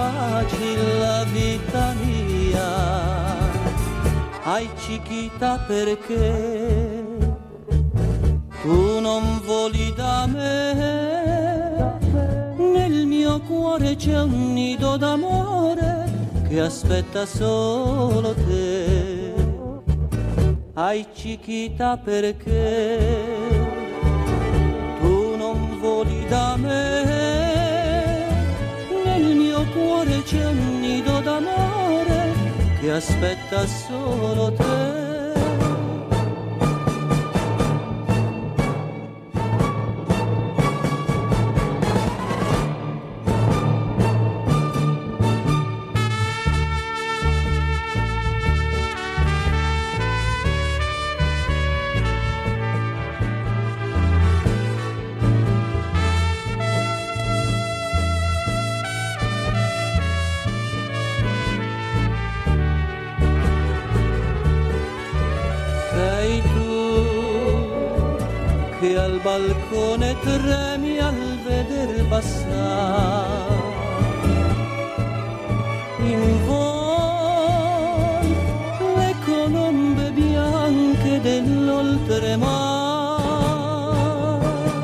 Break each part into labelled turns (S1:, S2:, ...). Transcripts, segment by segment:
S1: facile la vita mia. Ai Chiquita perché tu non voli da me, nel mio cuore c'è un nido d'amore che aspetta solo te. Ai Chiquita perché tu non voli da me, nel mio cuore c'è un nido d'amore che aspetta solo te. Al balcone tremi al veder passare in vol le colombe bianche dell'oltremare.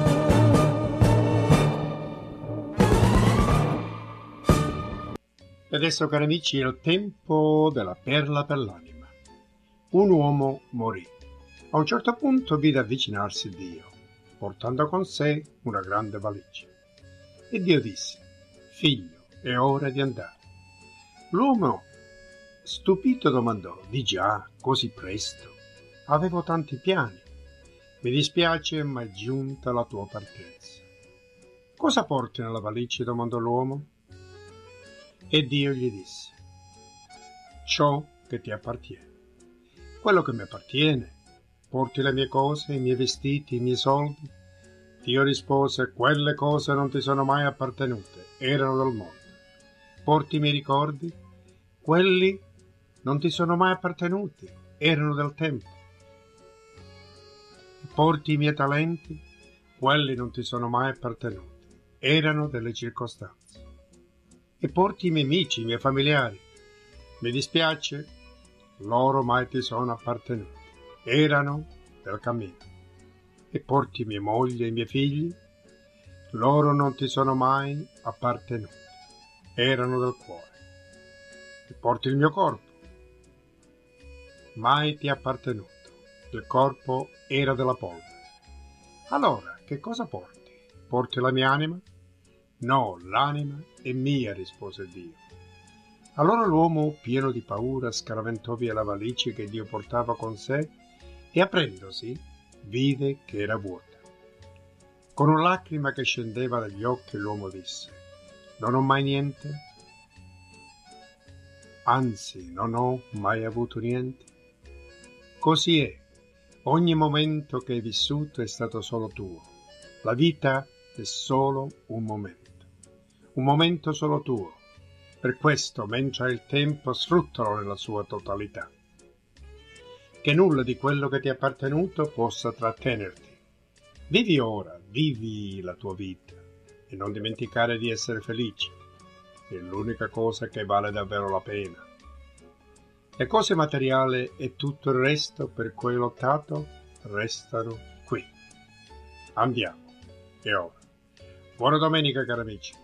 S2: E adesso, cari amici, è il tempo della perla per l'anima. Un uomo morì. A un certo punto vide avvicinarsi Dio, portando con sé una grande valigia. E Dio disse: «Figlio, è ora di andare». L'uomo, stupito, domandò: «Di già, così presto? Avevo tanti piani. Mi dispiace, ma è giunta la tua partenza». «Cosa porti nella valigia?» domandò l'uomo. E Dio gli disse: «Ciò che ti appartiene». «Quello che mi appartiene? Porti le mie cose, i miei vestiti, i miei soldi?» Dio rispose: «Quelle cose non ti sono mai appartenute, erano del mondo». «Porti i miei ricordi?» «Quelli non ti sono mai appartenuti, erano del tempo». «Porti i miei talenti?» «Quelli non ti sono mai appartenuti, erano delle circostanze». «E porti i miei amici, i miei familiari?» «Mi dispiace, loro mai ti sono appartenuti, erano del cammino». «E porti mia moglie e i miei figli?» «Loro non ti sono mai appartenuti, erano del cuore». «E porti il mio corpo?» «Mai ti è appartenuto, il corpo era della polvere». «Allora, che cosa porti? Porti la mia anima?» «No, l'anima è mia», rispose Dio. Allora l'uomo, pieno di paura, scaraventò via la valigia che Dio portava con sé e, aprendosi, vide che era vuota. Con una lacrima che scendeva dagli occhi, l'uomo disse: «Non ho mai niente? Anzi, non ho mai avuto niente?» Così è. Ogni momento che hai vissuto è stato solo tuo. La vita è solo un momento solo tuo. Per questo, mentre hai il tempo, sfruttalo nella sua totalità. Che nulla di quello che ti è appartenuto possa trattenerti. Vivi ora, vivi la tua vita e non dimenticare di essere felice. È l'unica cosa che vale davvero la pena. Le cose materiali e tutto il resto per cui hai lottato restano qui. Andiamo. E ora. Buona domenica, cari amici.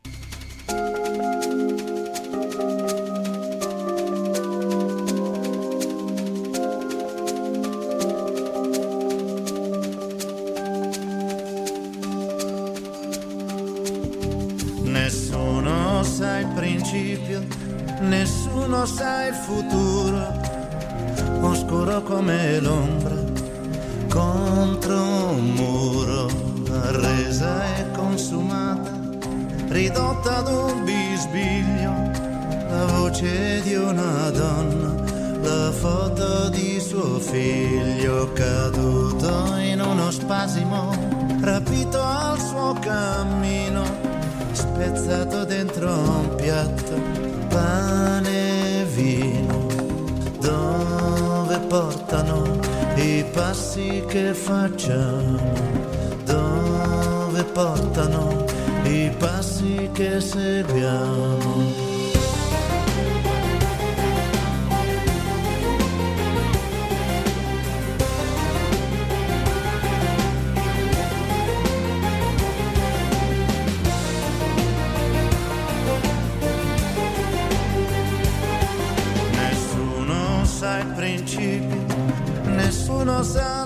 S3: Nessuno sa il principio, nessuno sa il futuro, oscuro come l'ombra contro un muro, resa e consumata, ridotta ad un bisbiglio, la voce di una donna, la foto di suo figlio, caduto in uno spasimo, rapito al suo cammino, spezzato dentro un piatto, pane e vino, dove portano i passi che facciamo, dove portano i passi che seguiamo.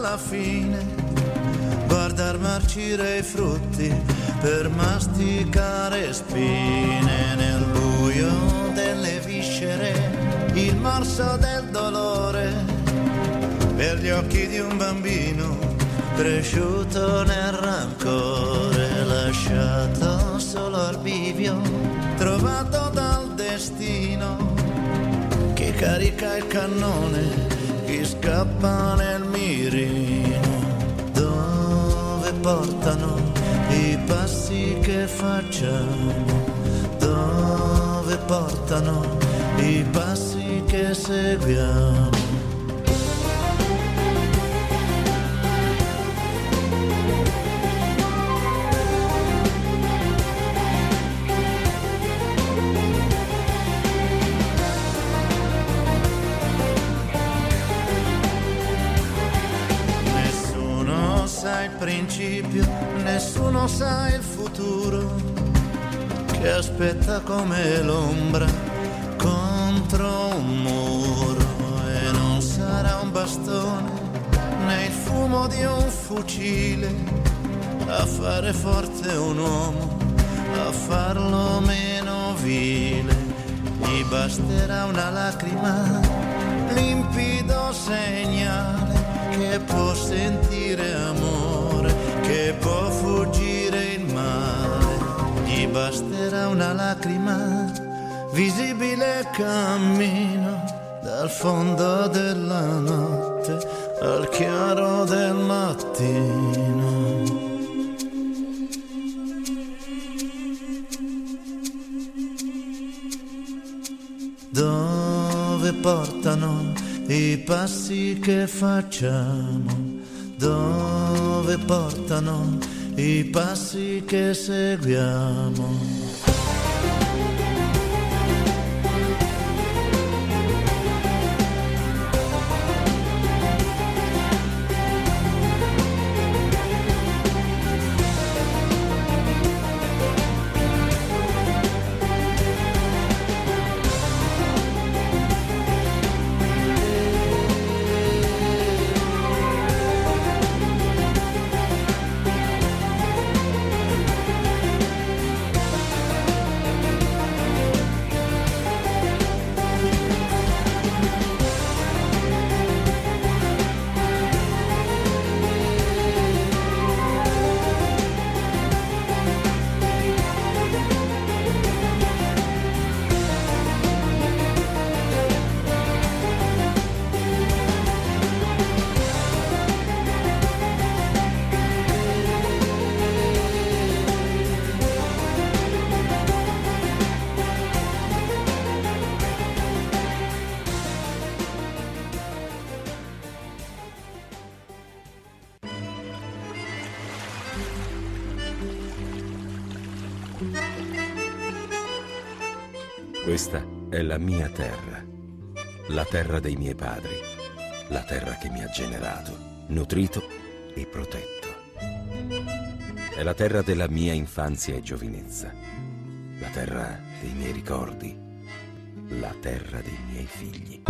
S3: alla fine, guardar marcire i frutti per masticare spine. Nel buio delle viscere, il morso del dolore, per gli occhi di un bambino cresciuto nel rancore, lasciato solo al bivio, trovato dal destino, che carica il cannone, chi scappa nel mirino. Dove portano i passi che facciamo? Dove portano i passi che seguiamo? Sa il principio, nessuno sa il futuro, che aspetta come l'ombra contro un muro. E non sarà un bastone né il fumo di un fucile a fare forte un uomo, a farlo meno vile. Gli basterà una lacrima, limpido segnale, che può sentire amore, che può fuggire il male. Gli basterà una lacrima, visibile cammino, dal fondo della notte al chiaro del mattino. Dove portano i passi che facciamo? Dove portano i passi che seguiamo?
S4: Questa è la mia terra, la terra dei miei padri, la terra che mi ha generato, nutrito e protetto. È la terra della mia infanzia e giovinezza, la terra dei miei ricordi, la terra dei miei figli.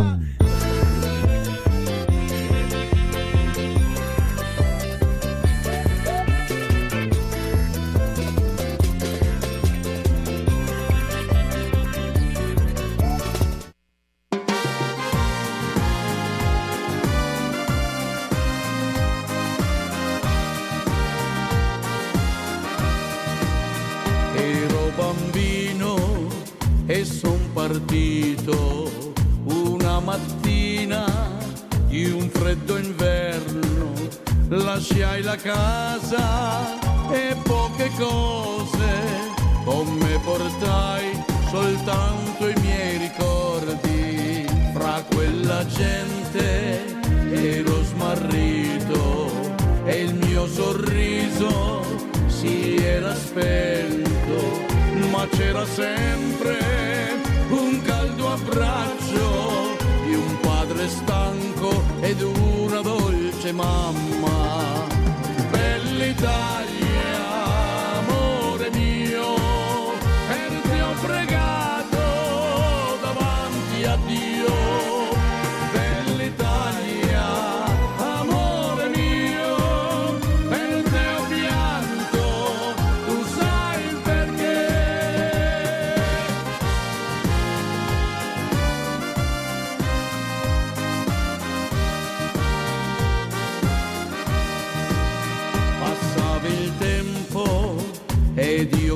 S5: E son partito una mattina di un freddo inverno, lasciai la casa e poche cose, con me portai soltanto i miei ricordi. Fra quella gente ero smarrito e il mio sorriso si era spento, ma c'era sempre un caldo abbraccio di un padre stanco ed una dolce mamma. Bell'Italia, amore mio, e ti ho pregato davanti a Dio. Bell'Italia, amore mio,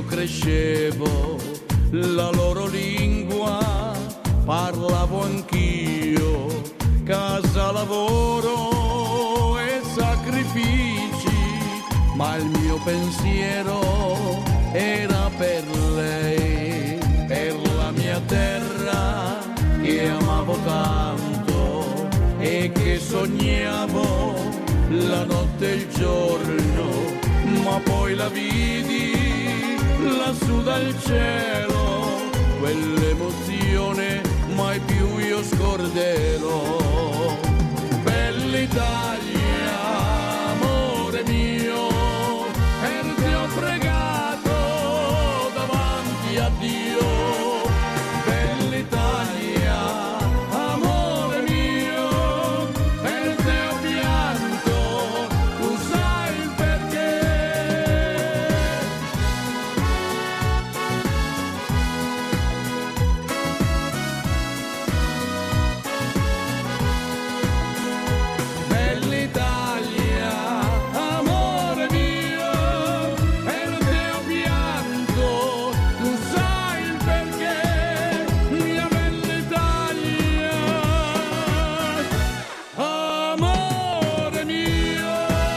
S5: crescevo, la loro lingua parlavo anch'io, casa, lavoro e sacrifici, ma il mio pensiero era per lei, per la mia terra che amavo tanto e che sognavo la notte e il giorno, ma poi la vidi lassù dal cielo, quell'emozione mai più io scorderò. Bella Italia, amore mio, per te ho pregato davanti a Dio. Bella Italia, amore mio, per te ho pianto, tu sai il perché. Bella Italia, amore mio, per te ho pianto, tu sai il perché. Mia bella Italia, amore mio.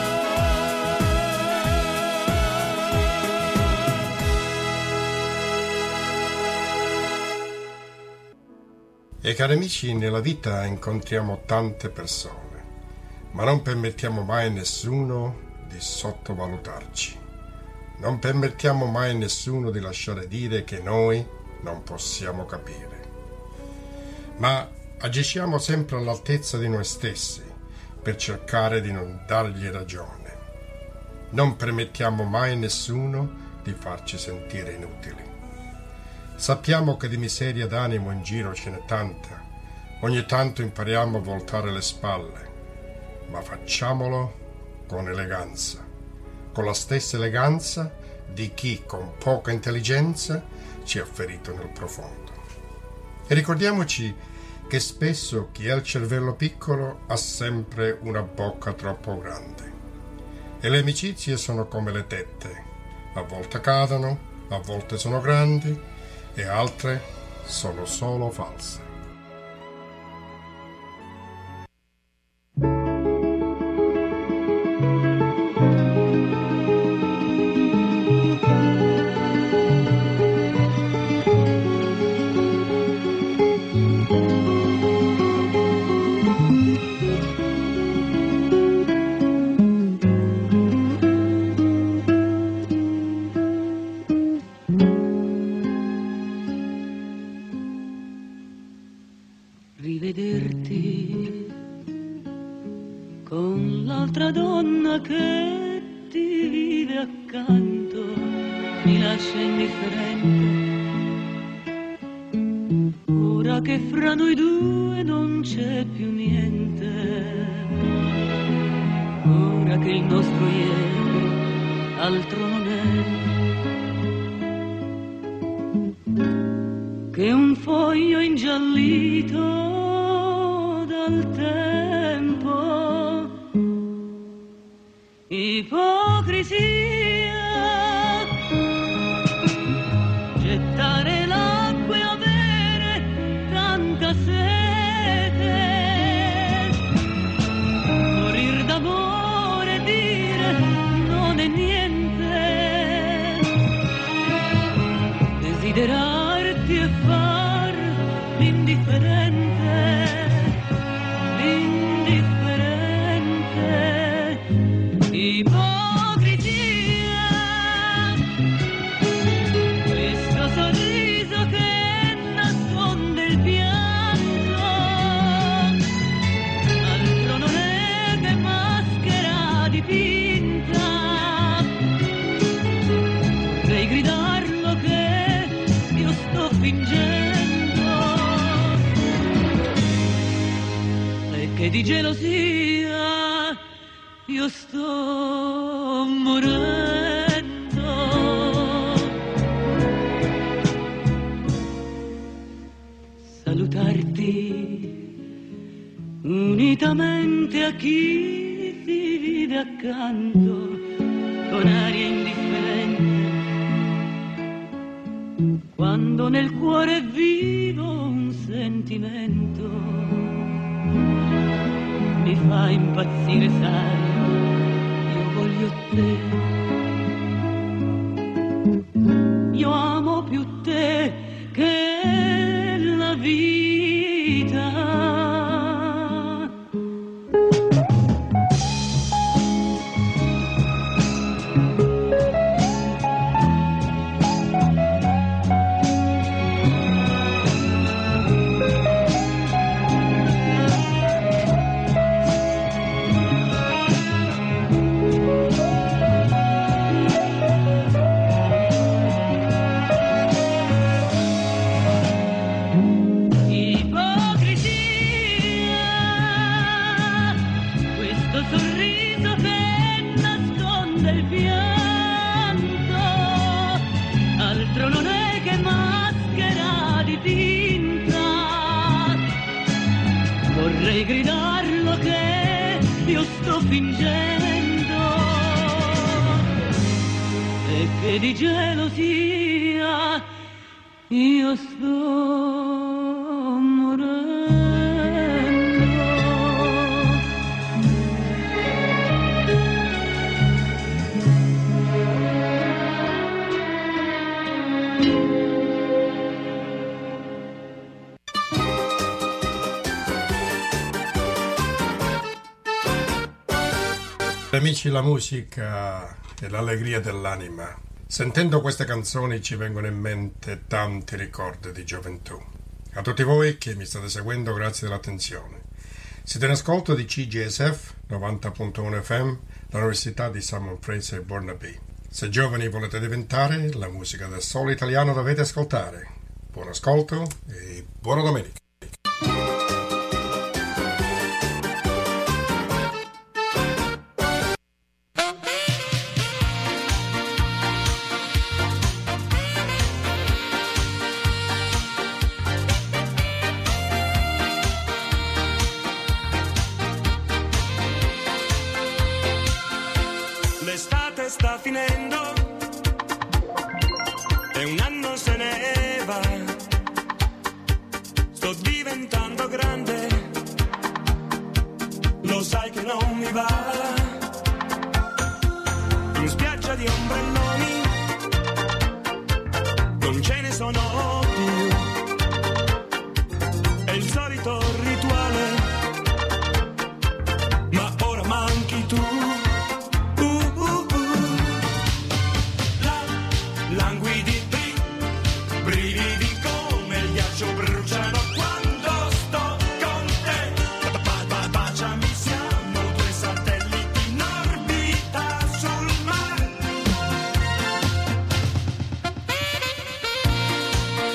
S2: E cari amici, nella vita incontriamo tante persone, ma non permettiamo mai a nessuno di sottovalutarci. Non permettiamo mai a nessuno di lasciare dire che noi non possiamo capire. Ma agisciamo sempre all'altezza di noi stessi per cercare di non dargli ragione. Non permettiamo mai a nessuno di farci sentire inutili. Sappiamo che di miseria d'animo in giro ce n'è tanta. Ogni tanto impariamo a voltare le spalle, ma facciamolo con eleganza, con la stessa eleganza di chi con poca intelligenza ci ha ferito nel profondo. E ricordiamoci che spesso chi ha il cervello piccolo ha sempre una bocca troppo grande. E le amicizie sono come le tette, a volte cadono, a volte sono grandi e altre sono solo false.
S1: Rivederti con l'altra donna che ti vive accanto mi lascia indifferente. Ora che fra noi due non c'è più niente, ora che il nostro ieri altro non è che un foglio ingiallito dal tempo. Ipocrisia, gettare l'acqua e avere tanta sete, morir d'amore e dire non è niente, desiderarti e far l'indifferente, ipocrisia, questo sorriso che nasconde il pianto, altro non è che maschera dipinta, vorrei gridarlo che io sto fingendo e che di gelosia io sto morendo. Salutarti unitamente a chi ti vive accanto con aria indifferente, quando nel cuore è vivo un sentimento, mi fa impazzire, sai, io voglio te, io amo più te che la vita. Vorrei gridarlo che io sto fingendo e che di gelosia io sto morendo.
S2: Amici, la musica è l'allegria dell'anima. Sentendo queste canzoni ci vengono in mente tanti ricordi di gioventù. A tutti voi che mi state seguendo, grazie dell'attenzione. Siete in ascolto di CJSF 90.1 FM, l'Università di Simon Fraser Burnaby. Se giovani volete diventare, la musica del solo italiano dovete ascoltare. Buon ascolto e buona domenica.
S6: L'estate sta finendo e un anno se ne va. Sto diventando grande, lo sai che non mi va. In spiaggia di ombrelloni non ce ne sono più. È il solito rituale, ma ora manchi tu. Languidi, brividi come il ghiaccio bruciano quando sto con te. Baciami, siamo due satelliti in orbita sul mare.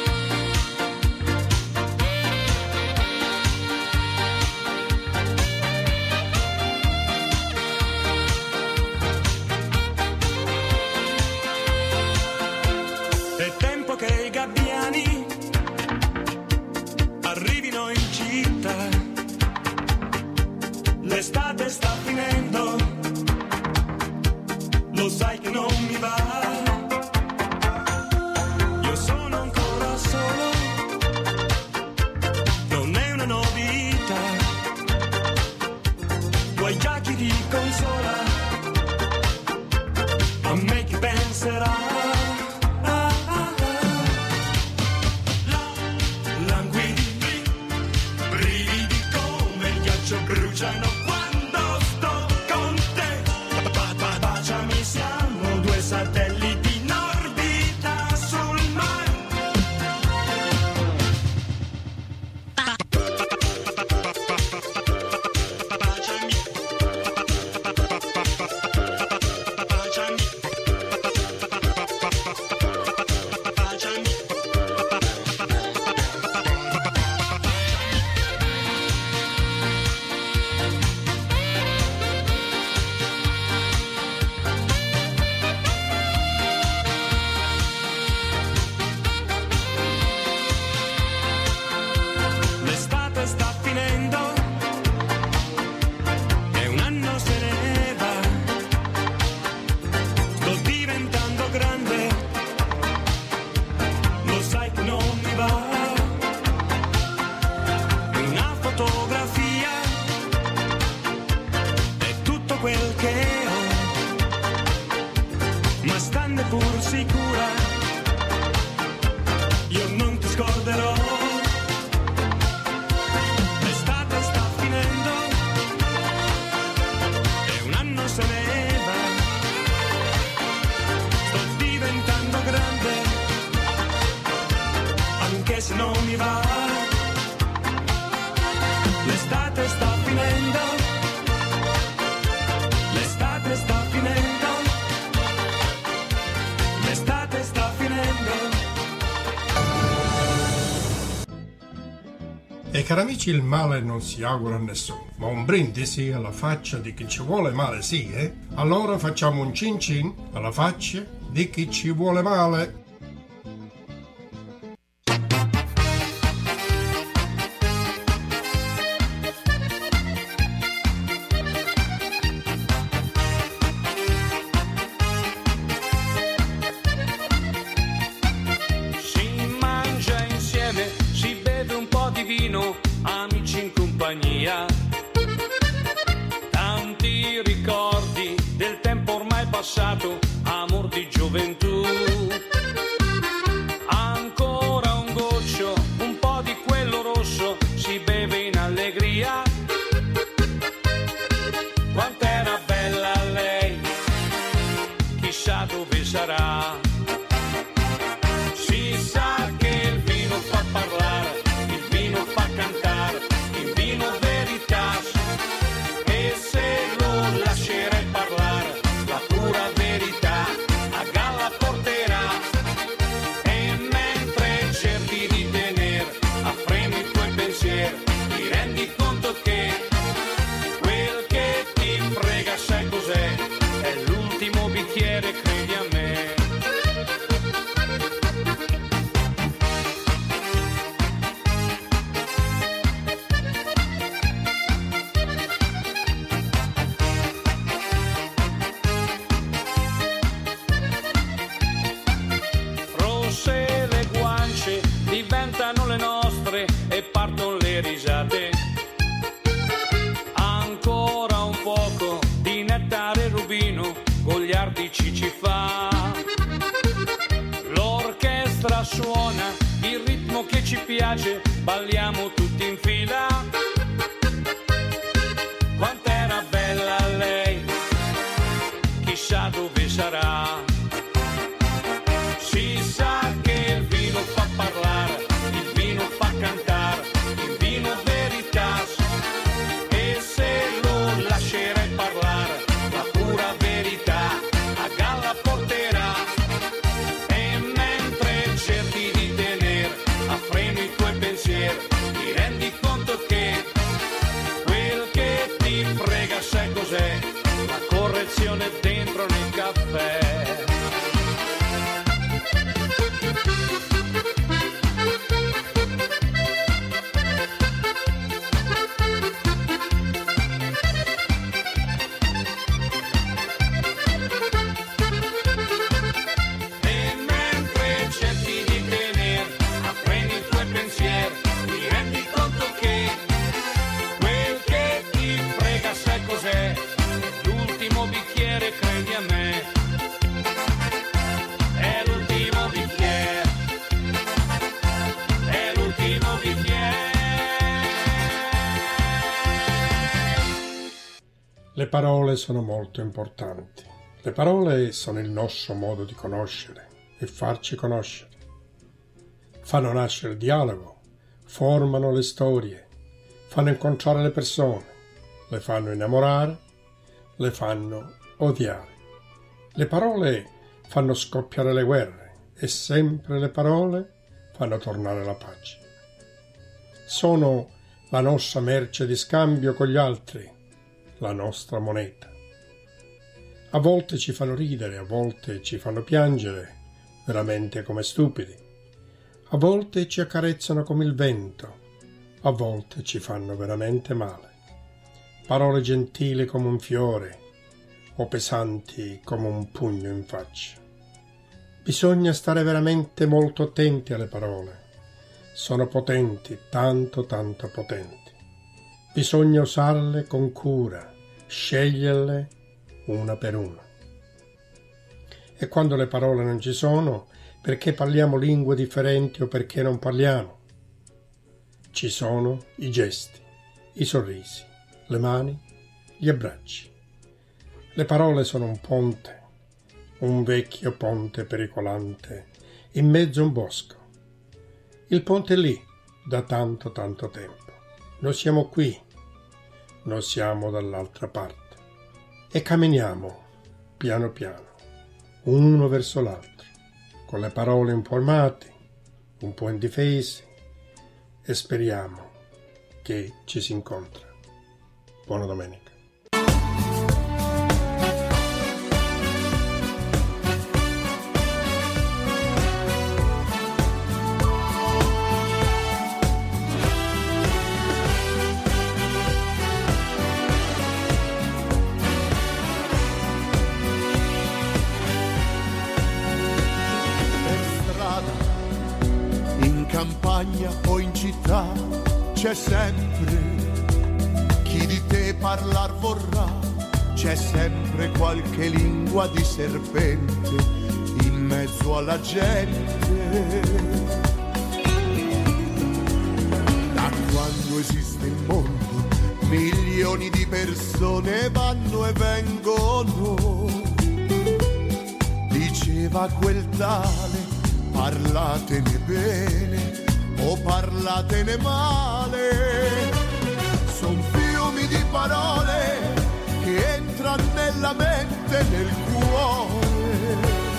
S6: quel che ho, ma stando pur sicura, io non ti scorderò. L'estate sta finendo e un anno se ne va, sto diventando grande, anche se non mi va. L'estate sta finendo, l'estate sta finendo, l'estate sta finendo.
S2: E cari amici, il male non si augura a nessuno, ma un brindisi alla faccia di chi ci vuole male sì, eh? Allora facciamo un cin cin alla faccia di chi ci vuole male.
S6: Si mangia insieme, si beve un po' di vino, amici in compagnia. Tanti ricordi del tempo ormai passato, amor di gioventù. Ancora un goccio, un po' di quello rosso, si beve in allegria. Quant'era bella lei, chissà dove sarà. Si sa che il vino fa parlare, il vino fa cantare, il vino veritas. E se lo lascerai parlare, la pura verità a galla porterà. E mentre cerchi di tenere a freno i tuoi pensieri, ti rendi conto che quel che ti frega sai cos'è? È l'ultimo bicchiere, credi a me. Rosse le guance diventano le nostre e partono le risate. Ancora un poco di nettare rubino, goliardici ci fa. L'orchestra suona il ritmo che ci piace, balliamo tutti in fila. Quant'era bella lei, chissà dove sarà. Si sa che il vino fa parlare, il vino fa cantare, il vino veritas. E se lo lascerai parlare, la pura verità a galla porterà. E mentre cerchi di tenere a freno i tuoi pensieri, ti rendi conto che quel che ti frega sai cos'è? La correzione dentro nel caffè. E mentre cerchi di tenere a freno i tuoi pensieri, ti rendi conto che quel che ti frega sai cos'è? L'ultimo bicchiere, credi a me. È l'ultimo bicchiere, è l'ultimo bicchiere.
S2: Le parole sono molto importanti. Le parole sono il nostro modo di conoscere e farci conoscere. Fanno nascere il dialogo, formano le storie, fanno incontrare le persone, le fanno innamorare, le fanno odiare. Le parole fanno scoppiare le guerre e sempre le parole fanno tornare la pace. Sono la nostra merce di scambio con gli altri, la nostra moneta. A volte ci fanno ridere, a volte ci fanno piangere, veramente come stupidi. A volte ci accarezzano come il vento, a volte ci fanno veramente male. Parole gentili come un fiore o pesanti come un pugno in faccia. Bisogna stare veramente molto attenti alle parole. Sono potenti, tanto potenti. Bisogna usarle con cura, sceglierle una per una. E quando le parole non ci sono, perché parliamo lingue differenti o perché non parliamo? Ci sono i gesti, i sorrisi, le mani, gli abbracci. Le parole sono un ponte, un vecchio ponte pericolante, in mezzo a un bosco. Il ponte è lì da tanto tempo. Noi siamo qui, noi siamo dall'altra parte. E camminiamo, piano piano, uno verso l'altro, con le parole un po' armate, un po' indifese, e speriamo che ci si incontra. Buona domenica.
S3: Campagna o in città c'è sempre chi di te parlar vorrà, c'è sempre qualche lingua di serpente in mezzo alla gente. Da quando esiste il mondo, milioni di persone vanno e vengono. Diceva quel tale, parlatene bene o parlatene male, son fiumi di parole che entrano nella mente e nel cuore,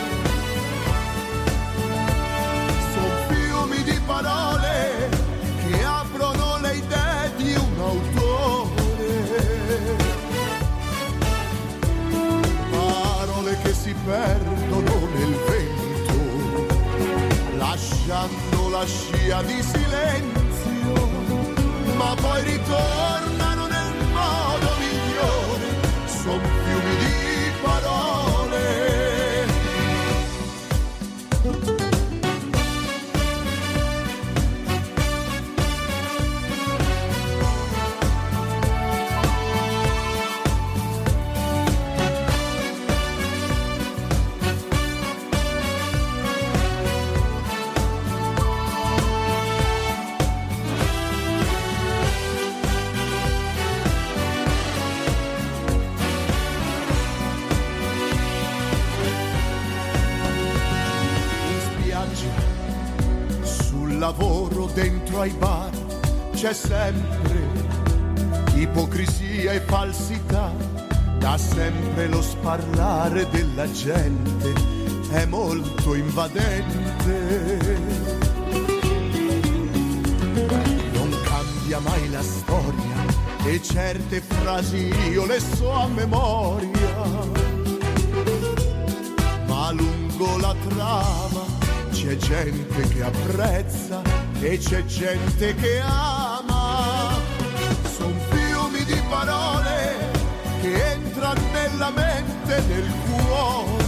S3: son fiumi di parole che aprono le idee di un autore, parole che si perdono nel vento, lasciando la scia di silenzio, ma poi ritornano nel modo migliore, son fiumi di parole. Lavoro dentro ai bar c'è sempre ipocrisia e falsità, da sempre lo sparlare della gente è molto invadente, non cambia mai la storia e certe frasi io le so a memoria, ma lungo la trama c'è gente che apprezza e c'è gente che ama, son fiumi di parole che entrano nella mente e nel cuore,